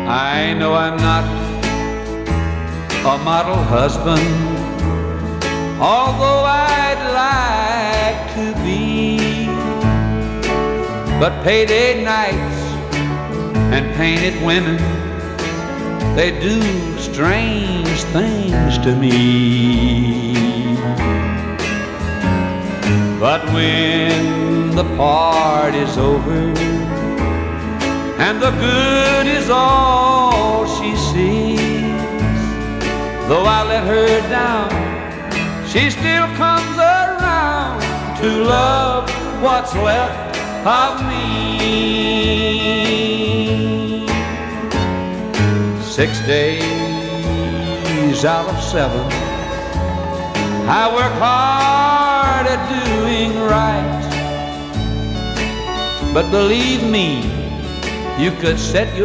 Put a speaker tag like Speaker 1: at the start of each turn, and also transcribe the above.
Speaker 1: I know I'm not a model husband, although I'd like to be. But payday nights and painted women, they do strange things to me. But when the party's over and the good is all she sees, though I let her down, she still comes around to love what's left of me. 6 days out of 7, I work hard at doing right. But believe me, you could set your